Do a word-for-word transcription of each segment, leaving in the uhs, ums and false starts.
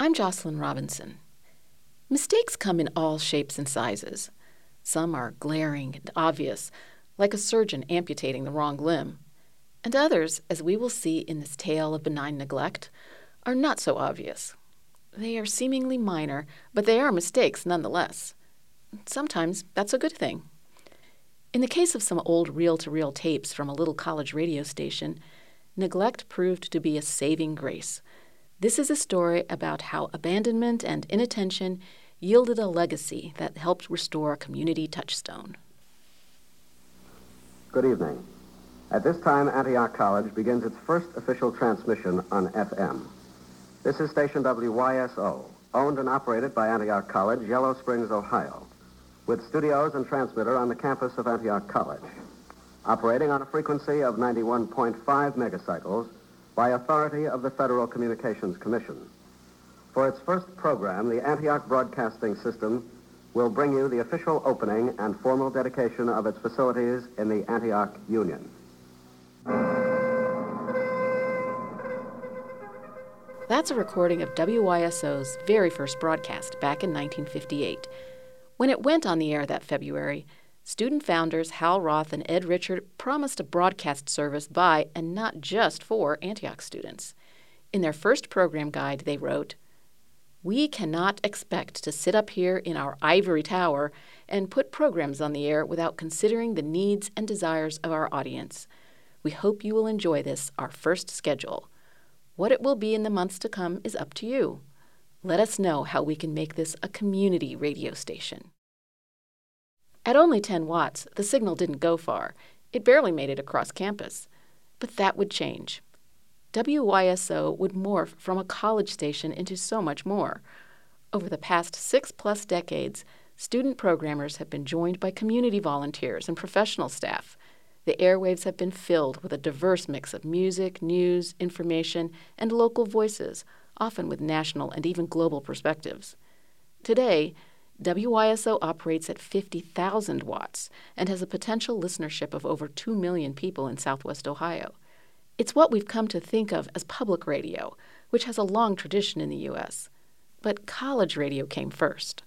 I'm Jocelyn Robinson. Mistakes come in all shapes and sizes. Some are glaring and obvious, like a surgeon amputating the wrong limb. And others, as we will see in this tale of benign neglect, are not so obvious. They are seemingly minor, but they are mistakes nonetheless. Sometimes that's a good thing. In the case of some old reel-to-reel tapes from a little college radio station, neglect proved to be a saving grace. This is a story about how abandonment and inattention yielded a legacy that helped restore a community touchstone. Good evening. At this time, Antioch College begins its first official transmission on F M. This is station W Y S O, owned and operated by Antioch College, Yellow Springs, Ohio, with studios and transmitter on the campus of Antioch College, operating on a frequency of ninety-one point five megacycles by authority of the Federal Communications Commission. For its first program, the Antioch Broadcasting System will bring you the official opening and formal dedication of its facilities in the Antioch Union. That's a recording of W Y S O's very first broadcast back in nineteen fifty-eight. When it went on the air that February, student founders Hal Roth and Ed Richard promised a broadcast service by and not just for Antioch students. In their first program guide, they wrote, "We cannot expect to sit up here in our ivory tower and put programs on the air without considering the needs and desires of our audience. We hope you will enjoy this, our first schedule. What it will be in the months to come is up to you. Let us know how we can make this a community radio station." At only ten watts, the signal didn't go far. It barely made it across campus. But that would change. W Y S O would morph from a college station into so much more. Over the past six-plus decades, student programmers have been joined by community volunteers and professional staff. The airwaves have been filled with a diverse mix of music, news, information, and local voices, often with national and even global perspectives. Today, W Y S O operates at fifty thousand watts and has a potential listenership of over two million people in Southwest Ohio. It's what we've come to think of as public radio, which has a long tradition in the U S. But college radio came first.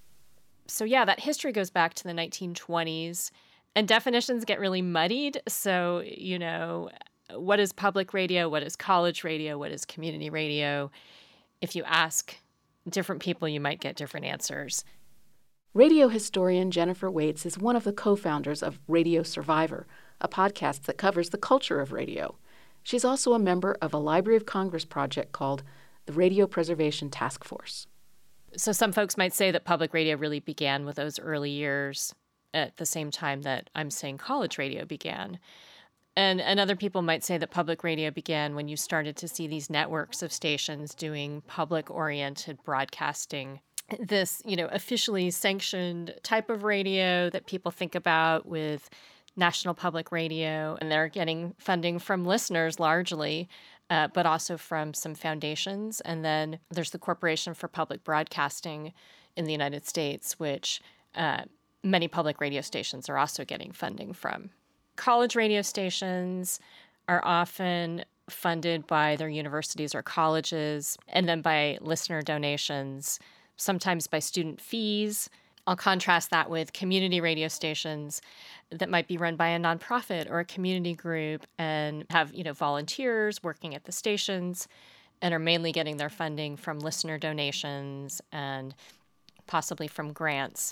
So yeah, that history goes back to the nineteen twenties, and definitions get really muddied. So, you know, what is public radio? What is college radio? What is community radio? If you ask different people, you might get different answers. Radio historian Jennifer Waits is one of the co-founders of Radio Survivor, a podcast that covers the culture of radio. She's also a member of a Library of Congress project called the Radio Preservation Task Force. So some folks might say that public radio really began with those early years at the same time that I'm saying college radio began. And, and other people might say that public radio began when you started to see these networks of stations doing public-oriented broadcasting. This, you know, officially sanctioned type of radio that people think about with National Public Radio, and they're getting funding from listeners largely, uh, but also from some foundations. And then there's the Corporation for Public Broadcasting in the United States, which uh, many public radio stations are also getting funding from. College radio stations are often funded by their universities or colleges, and then by listener donations, sometimes by student fees. I'll contrast that with community radio stations that might be run by a nonprofit or a community group and have, you know, volunteers working at the stations and are mainly getting their funding from listener donations and possibly from grants.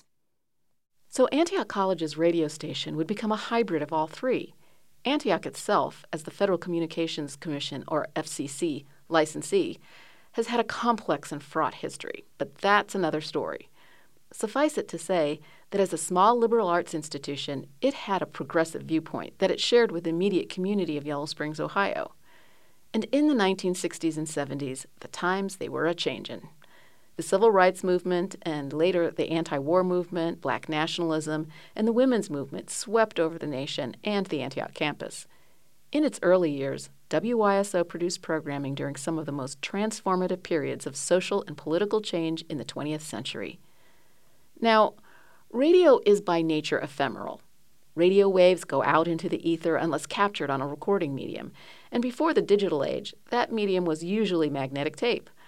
So Antioch College's radio station would become a hybrid of all three. Antioch itself, as the Federal Communications Commission, or F C C, licensee, has had a complex and fraught history, but that's another story. Suffice it to say that as a small liberal arts institution, it had a progressive viewpoint that it shared with the immediate community of Yellow Springs, Ohio. And in the nineteen sixties and seventies, the times they were a-changin'. The civil rights movement and later the anti-war movement, black nationalism, and the women's movement swept over the nation and the Antioch campus. In its early years, W Y S O produced programming during some of the most transformative periods of social and political change in the twentieth century. Now, radio is by nature ephemeral. Radio waves go out into the ether unless captured on a recording medium, and before the digital age, that medium was usually magnetic tape.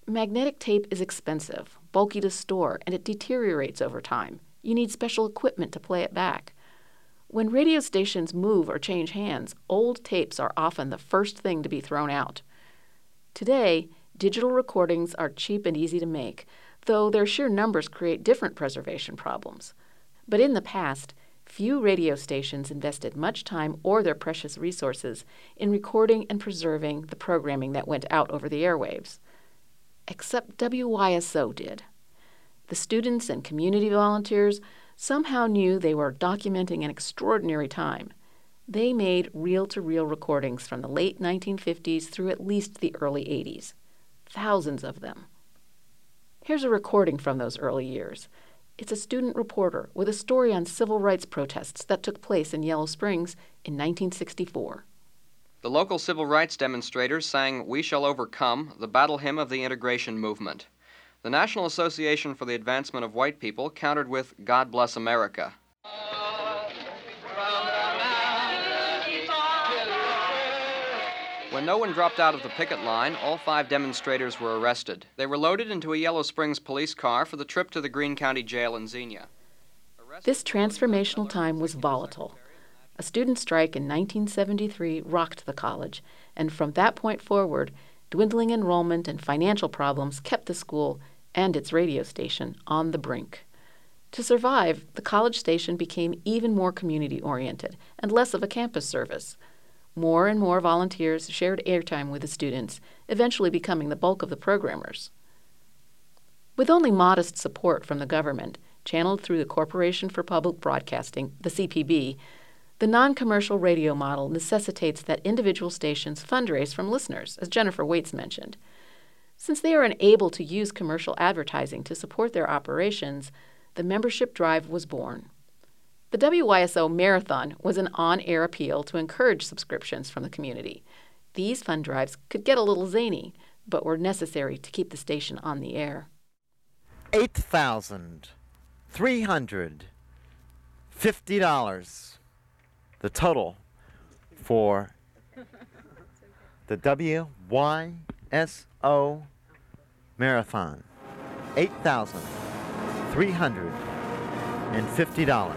Magnetic tape is expensive, bulky to store, and it deteriorates over time. You need special equipment to play it back. When radio stations move or change hands, old tapes are often the first thing to be thrown out. Today, digital recordings are cheap and easy to make, though their sheer numbers create different preservation problems. But in the past, few radio stations invested much time or their precious resources in recording and preserving the programming that went out over the airwaves. Except W Y S O did. The students and community volunteers somehow knew they were documenting an extraordinary time. They made reel-to-reel recordings from the late nineteen fifties through at least the early eighties. Thousands of them. Here's a recording from those early years. It's a student reporter with a story on civil rights protests that took place in Yellow Springs in nineteen sixty-four. The local civil rights demonstrators sang "We Shall Overcome," the battle hymn of the integration movement. The National Association for the Advancement of White People countered with "God Bless America." When no one dropped out of the picket line, all five demonstrators were arrested. They were loaded into a Yellow Springs police car for the trip to the Greene County Jail in Xenia. This transformational time was volatile. A student strike in nineteen seventy-three rocked the college, and from that point forward, dwindling enrollment and financial problems kept the school and its radio station on the brink. To survive, the college station became even more community-oriented and less of a campus service. More and more volunteers shared airtime with the students, eventually becoming the bulk of the programmers. With only modest support from the government, channeled through the Corporation for Public Broadcasting, the C P B, the non-commercial radio model necessitates that individual stations fundraise from listeners, as Jennifer Waits mentioned. Since they are unable to use commercial advertising to support their operations, the membership drive was born. The W Y S O Marathon was an on-air appeal to encourage subscriptions from the community. These fund drives could get a little zany, but were necessary to keep the station on the air. eight thousand three hundred fifty dollars. The total for the W Y S O Marathon, eight thousand three hundred fifty dollars.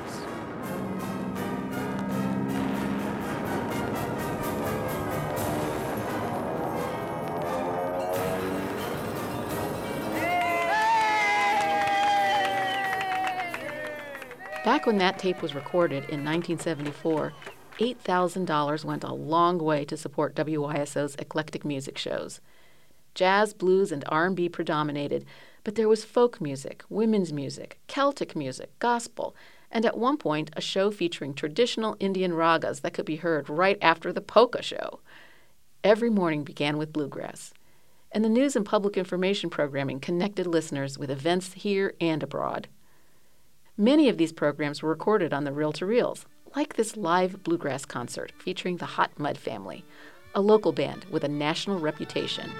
Back when that tape was recorded in nineteen seventy-four, eight thousand dollars went a long way to support W Y S O's eclectic music shows. Jazz, blues, and R and B predominated, but there was folk music, women's music, Celtic music, gospel, and at one point a show featuring traditional Indian ragas that could be heard right after the polka show. Every morning began with bluegrass, and the news and public information programming connected listeners with events here and abroad. Many of these programs were recorded on the reel-to-reels, like this live bluegrass concert featuring the Hot Mud Family, a local band with a national reputation.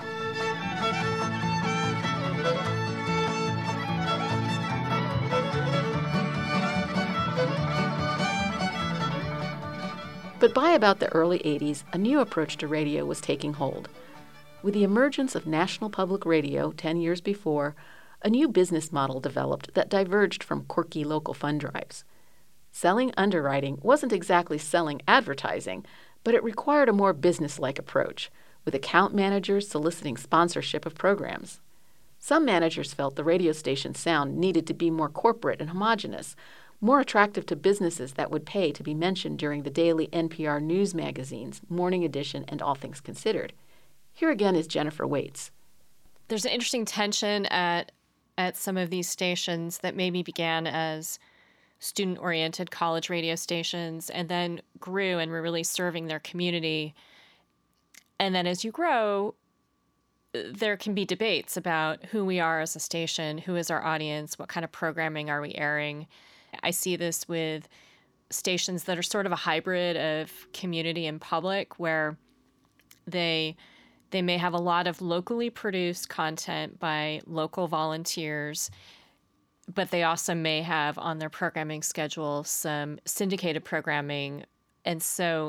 But by about the early eighties, a new approach to radio was taking hold. With the emergence of National Public Radio ten years before, a new business model developed that diverged from quirky local fund drives. Selling underwriting wasn't exactly selling advertising, but it required a more business-like approach, with account managers soliciting sponsorship of programs. Some managers felt the radio station's sound needed to be more corporate and homogeneous, more attractive to businesses that would pay to be mentioned during the daily N P R news magazines, Morning Edition, and All Things Considered. Here again is Jennifer Waits. There's an interesting tension at at some of these stations that maybe began as student-oriented college radio stations and then grew and were really serving their community. And then as you grow, there can be debates about who we are as a station, who is our audience, what kind of programming are we airing. I see this with stations that are sort of a hybrid of community and public, where they They may have a lot of locally produced content by local volunteers, but they also may have on their programming schedule some syndicated programming. And so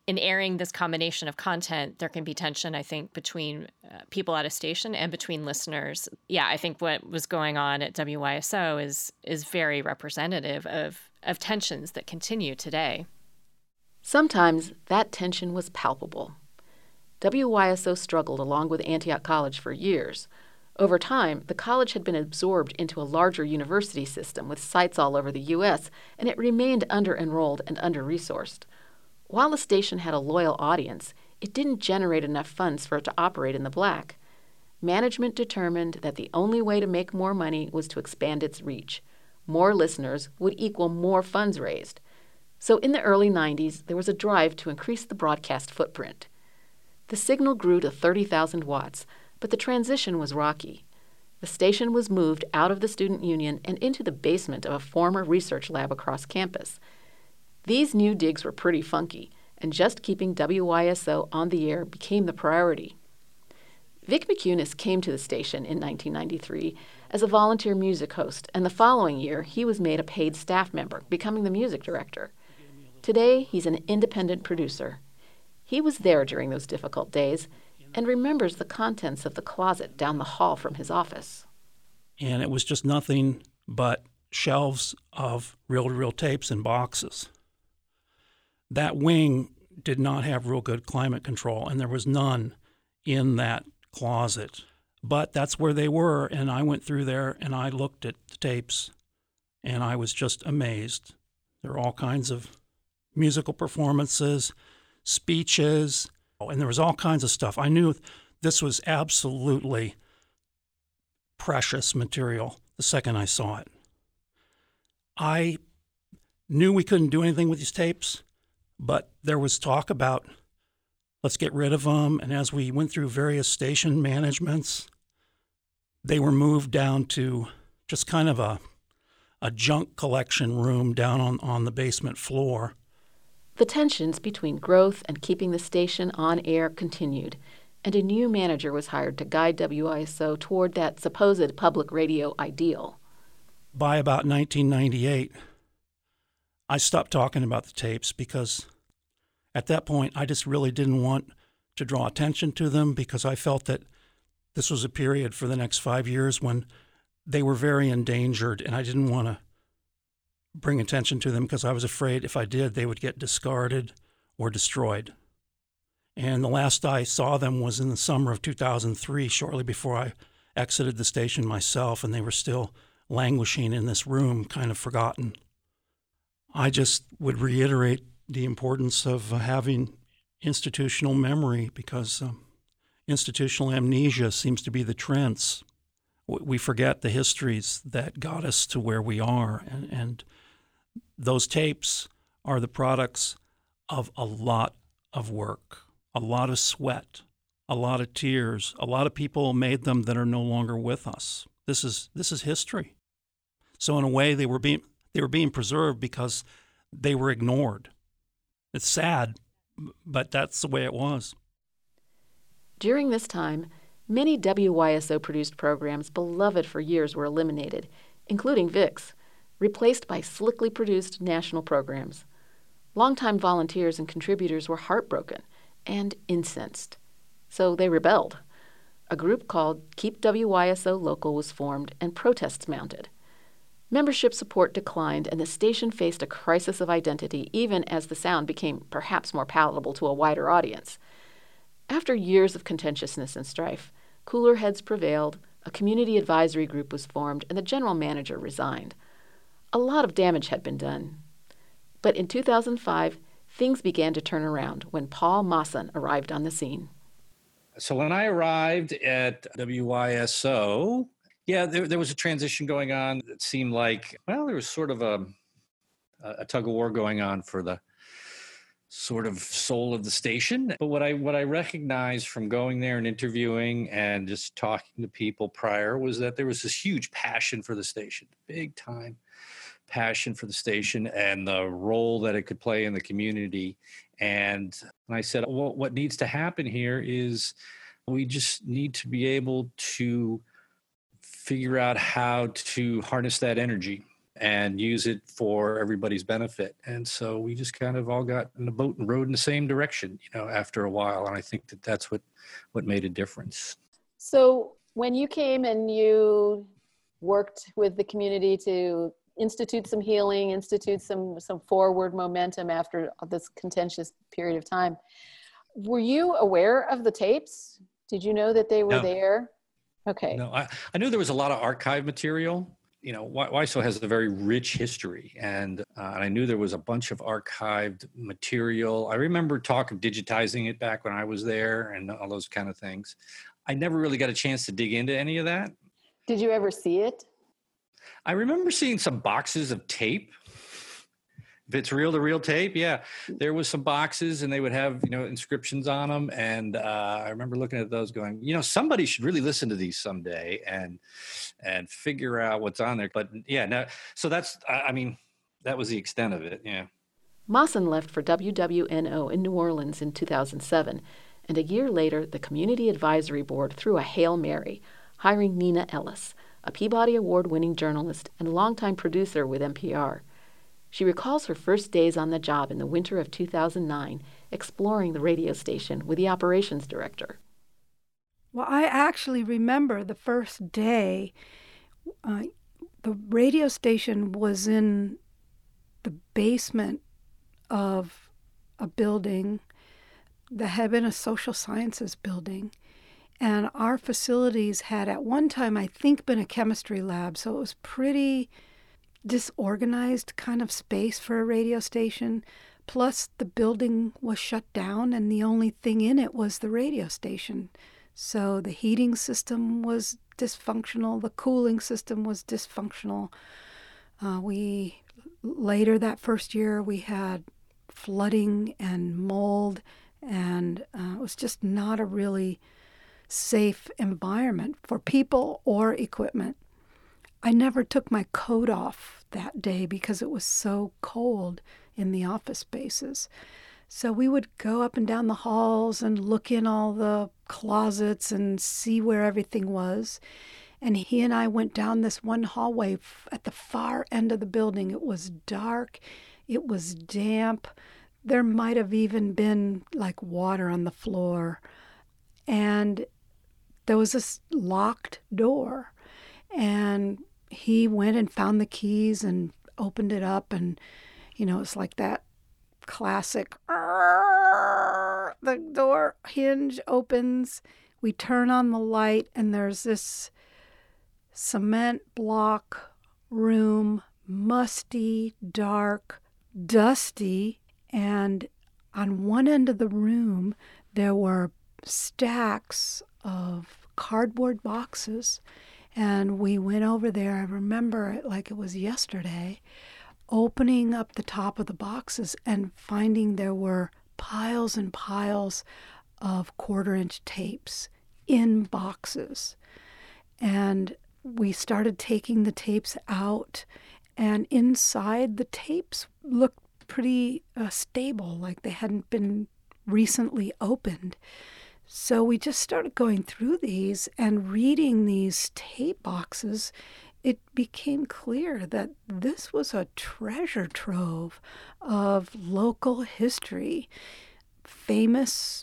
in airing this combination of content, there can be tension, I think, between uh, people at a station and between listeners. Yeah, I think what was going on at W Y S O is is very representative of, of tensions that continue today. Sometimes that tension was palpable. W Y S O struggled along with Antioch College for years. Over time, the college had been absorbed into a larger university system with sites all over the U S, and it remained under-enrolled and under-resourced. While the station had a loyal audience, it didn't generate enough funds for it to operate in the black. Management determined that the only way to make more money was to expand its reach. More listeners would equal more funds raised. So in the early nineties, there was a drive to increase the broadcast footprint. The signal grew to thirty thousand watts, but the transition was rocky. The station was moved out of the student union and into the basement of a former research lab across campus. These new digs were pretty funky, and just keeping W Y S O on the air became the priority. Vic McCunis came to the station in nineteen ninety-three as a volunteer music host, and the following year he was made a paid staff member, becoming the music director. Today, he's an independent producer. He was there during those difficult days and remembers the contents of the closet down the hall from his office. And it was just nothing but shelves of reel-to-reel tapes and boxes. That wing did not have real good climate control, and there was none in that closet. But that's where they were, and I went through there and I looked at the tapes, and I was just amazed. There were all kinds of musical performances, speeches, and there was all kinds of stuff. I knew this was absolutely precious material the second I saw it. I knew we couldn't do anything with these tapes, but there was talk about let's get rid of them. And as we went through various station managements, they were moved down to just kind of a, a junk collection room down on, on the basement floor. The tensions between growth and keeping the station on air continued, and a new manager was hired to guide W Y S O toward that supposed public radio ideal. By about nineteen ninety-eight, I stopped talking about the tapes because at that point I just really didn't want to draw attention to them, because I felt that this was a period for the next five years when they were very endangered, and I didn't want to bring attention to them because I was afraid if I did, they would get discarded or destroyed. And the last I saw them was in the summer of two thousand three, shortly before I exited the station myself, and they were still languishing in this room, kind of forgotten. I just would reiterate the importance of uh, having institutional memory, because um, institutional amnesia seems to be the trend. We forget the histories that got us to where we are, and, and those tapes are the products of a lot of work, a lot of sweat, a lot of tears. A lot of people made them that are no longer with us. This is this is history. So in a way, they were being they were being preserved because they were ignored. It's sad, but that's the way it was. During this time, many W Y S O-produced programs beloved for years were eliminated, including Vic's, replaced by slickly produced national programs. Longtime volunteers and contributors were heartbroken and incensed, so they rebelled. A group called Keep W Y S O Local was formed, and protests mounted. Membership support declined, and the station faced a crisis of identity, even as the sound became perhaps more palatable to a wider audience. After years of contentiousness and strife, cooler heads prevailed, a community advisory group was formed, and the general manager resigned. A lot of damage had been done. But in two thousand five, things began to turn around when Paul Masson arrived on the scene. So when I arrived at W Y S O, yeah, there, there was a transition going on. It seemed like, well, there was sort of a, a tug of war going on for the sort of soul of the station. But what I what I recognized from going there and interviewing and just talking to people prior was that there was this huge passion for the station, big time passion for the station and the role that it could play in the community. And I said, well, what needs to happen here is we just need to be able to figure out how to harness that energy and use it for everybody's benefit. And so we just kind of all got in the boat and rowed in the same direction, you know, after a while. And I think that that's what, what made a difference. So when you came and you worked with the community to institute some healing, institute some, some forward momentum after this contentious period of time, were you aware of the tapes? Did you know that they were No. there? Okay. No, I, I knew there was a lot of archive material. You know, W I S O has a very rich history, and, uh, and I knew there was a bunch of archived material. I remember talk of digitizing it back when I was there and all those kind of things. I never really got a chance to dig into any of that. Did you ever see it? I remember seeing some boxes of tape. If it's reel to reel tape, yeah, there was some boxes and they would have, you know, inscriptions on them. And uh, I remember looking at those going, you know, somebody should really listen to these someday and and figure out what's on there. But yeah, no, so that's, I, I mean, that was the extent of it, yeah. Mawson left for W W N O in New Orleans in two thousand seven, and a year later, the Community Advisory Board threw a Hail Mary, hiring Nina Ellis, a Peabody Award-winning journalist and longtime producer with N P R. She recalls her first days on the job in the winter of two thousand nine, exploring the radio station with the operations director. Well, I actually remember the first day, uh, the radio station was in the basement of a building that had been a social sciences building. And our facilities had at one time, I think, been a chemistry lab. So it was pretty disorganized kind of space for a radio station. Plus, the building was shut down and the only thing in it was the radio station. So the heating system was dysfunctional. The cooling system was dysfunctional. Uh, we, later that first year, we had flooding and mold, and uh, it was just not a really safe environment for people or equipment. I never took my coat off that day because it was so cold in the office spaces. So we would go up and down the halls and look in all the closets and see where everything was. And he and I went down this one hallway at the far end of the building. It was dark. It was damp. There might have even been like water on the floor. And there was this locked door. And he went and found the keys and opened it up. And, you know, it's like that classic, the door hinge opens. We turn on the light and there's this cement block room, musty, dark, dusty. And on one end of the room, there were stacks of cardboard boxes. And we went over there, I remember it like it was yesterday, opening up the top of the boxes and finding there were piles and piles of quarter-inch tapes in boxes. And we started taking the tapes out, and inside the tapes looked pretty uh, stable, like they hadn't been recently opened. So we just started going through these and reading these tape boxes. It became clear that this was a treasure trove of local history. Famous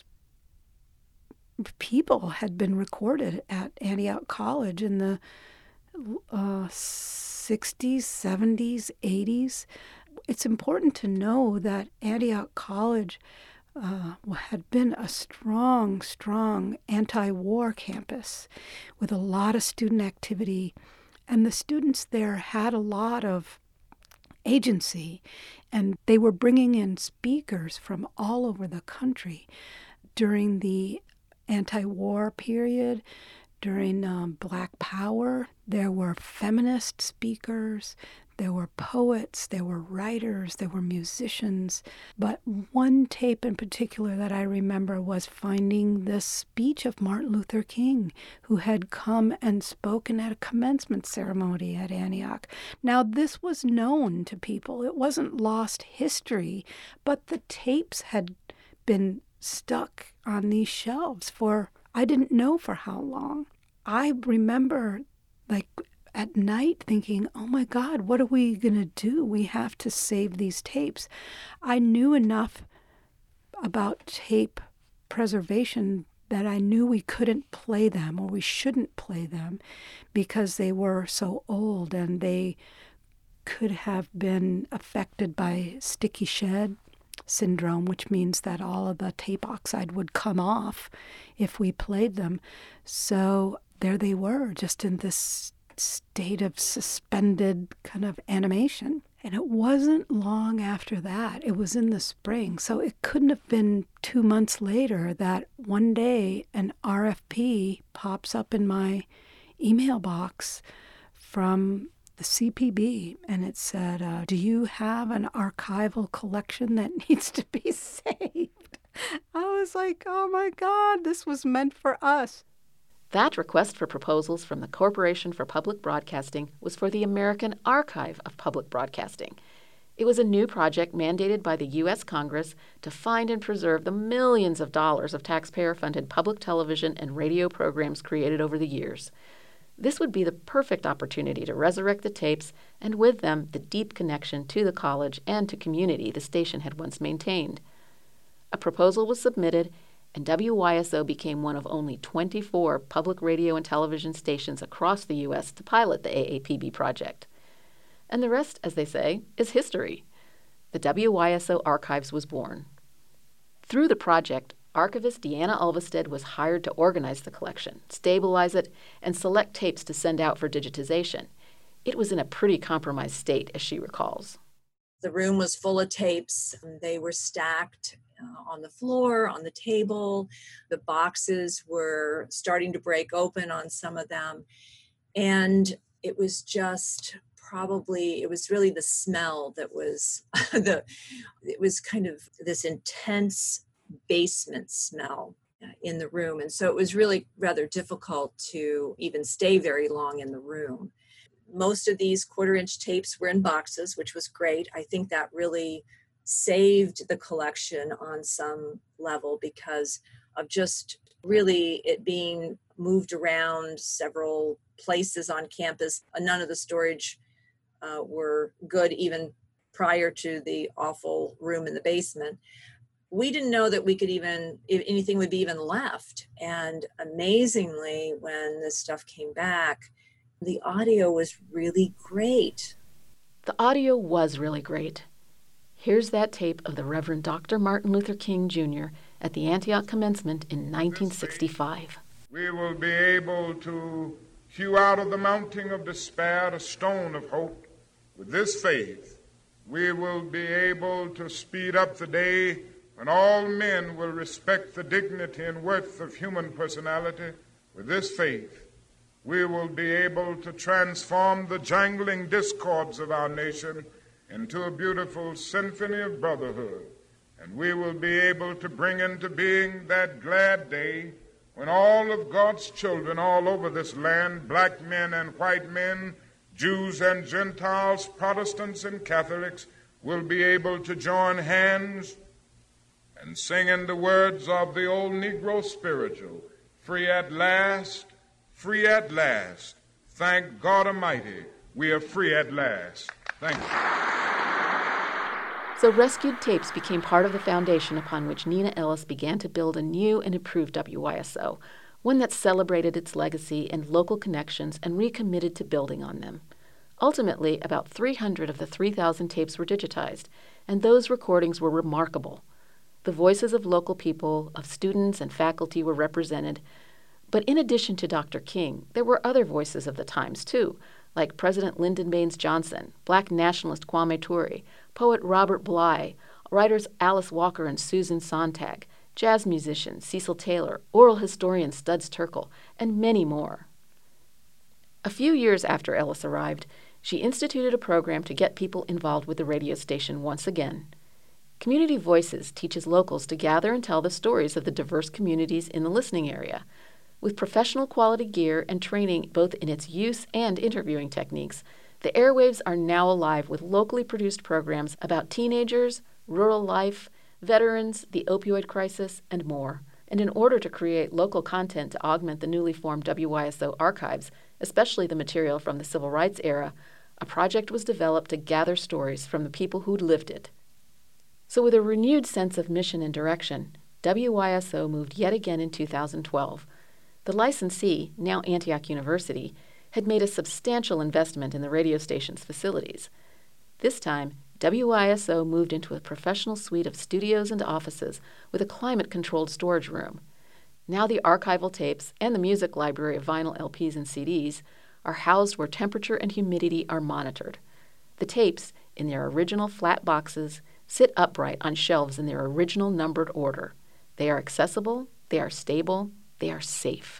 people had been recorded at Antioch College in the uh, sixties, seventies, eighties. It's important to know that Antioch College Uh, had been a strong, strong anti-war campus with a lot of student activity. And the students there had a lot of agency, and they were bringing in speakers from all over the country during the anti-war period, during um, Black Power. There were feminist speakers. There were poets, there were writers, there were musicians. But one tape in particular that I remember was finding this speech of Martin Luther King, who had come and spoken at a commencement ceremony at Antioch. Now, this was known to people. It wasn't lost history, but the tapes had been stuck on these shelves for, I didn't know for how long. I remember, like, at night thinking, oh my God, what are we going to do? We have to save these tapes. I knew enough about tape preservation that I knew we couldn't play them, or we shouldn't play them, because they were so old and they could have been affected by sticky shed syndrome, which means that all of the tape oxide would come off if we played them. So there they were, just in this state of suspended kind of animation. And it wasn't long after that. It was in the spring. So it couldn't have been two months later that one day an R F P pops up in my email box from the C P B, and it said, uh, do you have an archival collection that needs to be saved? I was like, oh my God, this was meant for us. That request for proposals from the Corporation for Public Broadcasting was for the American Archive of Public Broadcasting. It was a new project mandated by the U S Congress to find and preserve the millions of dollars of taxpayer-funded public television and radio programs created over the years. This would be the perfect opportunity to resurrect the tapes, and with them, the deep connection to the college and to community the station had once maintained. A proposal was submitted, and W Y S O became one of only twenty-four public radio and television stations across the U S to pilot the A A P B project. And the rest, as they say, is history. The W Y S O Archives was born. Through the project, archivist Deanna Ulvested was hired to organize the collection, stabilize it, and select tapes to send out for digitization. It was in a pretty compromised state, as she recalls. The room was full of tapes. They were stacked uh, on the floor, on the table. The boxes were starting to break open on some of them. And it was just probably, it was really the smell that was, the. it was kind of this intense basement smell in the room. And so it was really rather difficult to even stay very long in the room. Most of these quarter inch tapes were in boxes, which was great. I think that really saved the collection on some level because of just really it being moved around several places on campus. None of the storage uh, were good even prior to the awful room in the basement. We didn't know that we could even, if anything would be even left. And amazingly, when this stuff came back, the audio was really great. The audio was really great. Here's that tape of the Reverend Doctor Martin Luther King Junior at the Antioch commencement in nineteen sixty-five. We will be able to hew out of the mountain of despair a stone of hope. With this faith, we will be able to speed up the day when all men will respect the dignity and worth of human personality. With this faith, we will be able to transform the jangling discords of our nation into a beautiful symphony of brotherhood. And we will be able to bring into being that glad day when all of God's children all over this land, black men and white men, Jews and Gentiles, Protestants and Catholics, will be able to join hands and sing in the words of the old Negro spiritual, free at last, free at last. Thank God Almighty, we are free at last. Thank you. So rescued tapes became part of the foundation upon which Nina Ellis began to build a new and improved W Y S O, one that celebrated its legacy and local connections and recommitted to building on them. Ultimately, about three hundred of the three thousand tapes were digitized, and those recordings were remarkable. The voices of local people, of students and faculty were represented. But in addition to Doctor King, there were other voices of the times, too, like President Lyndon Baines Johnson, Black nationalist Kwame Ture, poet Robert Bly, writers Alice Walker and Susan Sontag, jazz musician Cecil Taylor, oral historian Studs Terkel, and many more. A few years after Ellis arrived, she instituted a program to get people involved with the radio station once again. Community Voices teaches locals to gather and tell the stories of the diverse communities in the listening area. With professional quality gear and training both in its use and interviewing techniques, the airwaves are now alive with locally produced programs about teenagers, rural life, veterans, the opioid crisis, and more. And in order to create local content to augment the newly formed W Y S O archives, especially the material from the Civil Rights era, a project was developed to gather stories from the people who'd lived it. So with a renewed sense of mission and direction, W Y S O moved yet again in two thousand twelve. The licensee, now Antioch University, had made a substantial investment in the radio station's facilities. This time, W Y S O moved into a professional suite of studios and offices with a climate-controlled storage room. Now the archival tapes and the music library of vinyl L Ps and C Ds are housed where temperature and humidity are monitored. The tapes, in their original flat boxes, sit upright on shelves in their original numbered order. They are accessible, they are stable, they are safe.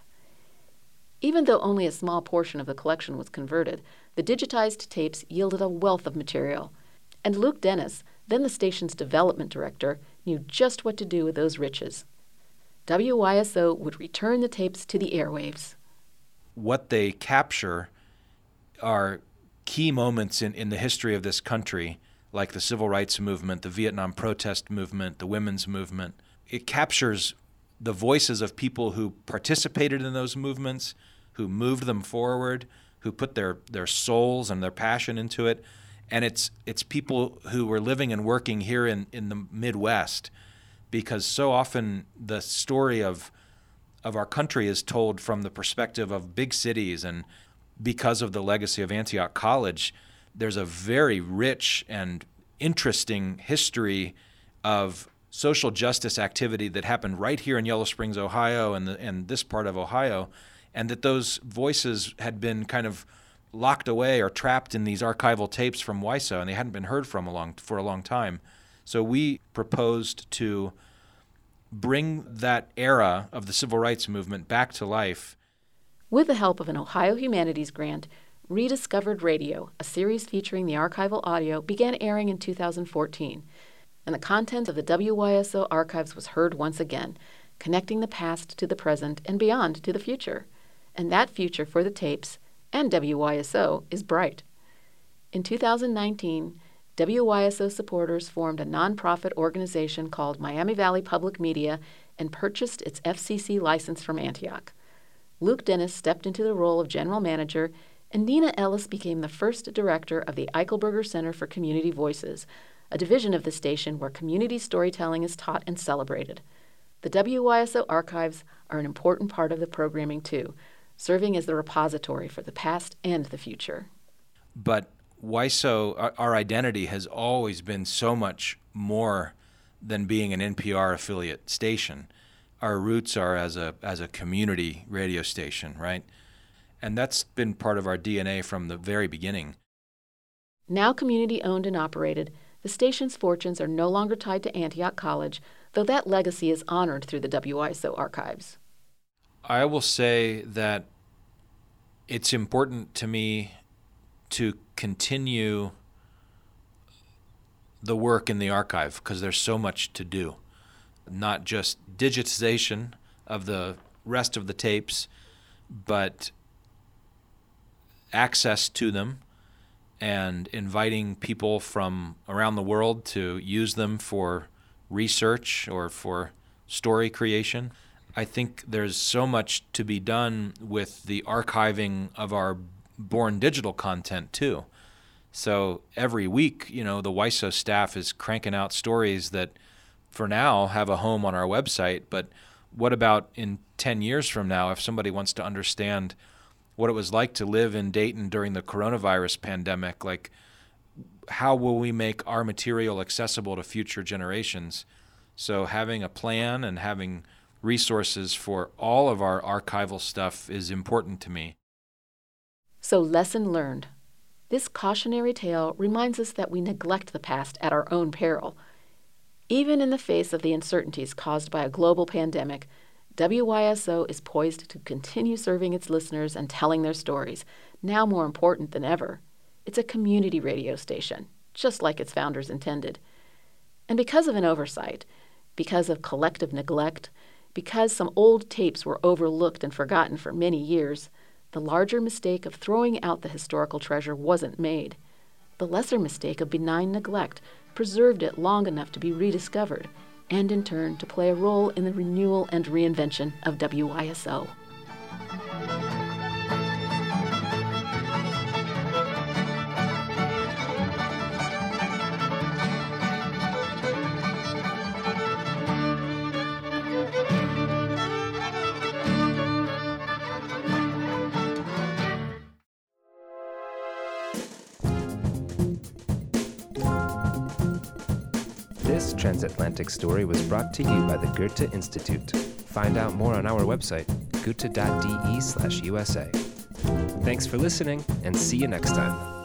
Even though only a small portion of the collection was converted, the digitized tapes yielded a wealth of material. And Luke Dennis, then the station's development director, knew just what to do with those riches. W Y S O would return the tapes to the airwaves. What they capture are key moments in, in the history of this country, like the Civil Rights Movement, the Vietnam protest movement, the women's movement. It captures the voices of people who participated in those movements, who moved them forward, who put their, their souls and their passion into it. And it's it's people who were living and working here in, in the Midwest, because so often the story of of our country is told from the perspective of big cities, and because of the legacy of Antioch College, there's a very rich and interesting history of social justice activity that happened right here in Yellow Springs, Ohio, and the, and this part of Ohio, and that those voices had been kind of locked away or trapped in these archival tapes from W Y S O, and they hadn't been heard from a long, for a long time. So we proposed to bring that era of the civil rights movement back to life. With the help of an Ohio Humanities grant, Rediscovered Radio, a series featuring the archival audio, began airing in two thousand fourteen, and the content of the W Y S O archives was heard once again, connecting the past to the present and beyond to the future. And that future for the tapes and W Y S O is bright. In two thousand nineteen, W Y S O supporters formed a nonprofit organization called Miami Valley Public Media and purchased its F C C license from Antioch. Luke Dennis stepped into the role of general manager, and Nina Ellis became the first director of the Eichelberger Center for Community Voices, a division of the station where community storytelling is taught and celebrated. The W Y S O archives are an important part of the programming, too, serving as the repository for the past and the future. But W Y S O, our, our identity has always been so much more than being an N P R affiliate station. Our roots are as a as a community radio station, right? And that's been part of our D N A from the very beginning. Now community-owned and operated, the station's fortunes are no longer tied to Antioch College, though that legacy is honored through the W Y S O archives. I will say that it's important to me to continue the work in the archive because there's so much to do. Not just digitization of the rest of the tapes, but access to them and inviting people from around the world to use them for research or for story creation. I think there's so much to be done with the archiving of our born digital content too. So every week, you know, the W Y S O staff is cranking out stories that for now have a home on our website, but what about in ten years from now if somebody wants to understand what it was like to live in Dayton during the coronavirus pandemic? Like, how will we make our material accessible to future generations? So having a plan and having resources for all of our archival stuff is important to me. So lesson learned. This cautionary tale reminds us that we neglect the past at our own peril. Even in the face of the uncertainties caused by a global pandemic, W Y S O is poised to continue serving its listeners and telling their stories, now more important than ever. It's a community radio station, just like its founders intended. And because of an oversight, because of collective neglect, because some old tapes were overlooked and forgotten for many years, the larger mistake of throwing out the historical treasure wasn't made. The lesser mistake of benign neglect preserved it long enough to be rediscovered, and in turn to play a role in the renewal and reinvention of W Y S O. This transatlantic story was brought to you by the Goethe Institute. Find out more on our website, goethe dot d e slash U S A. Thanks for listening, and see you next time.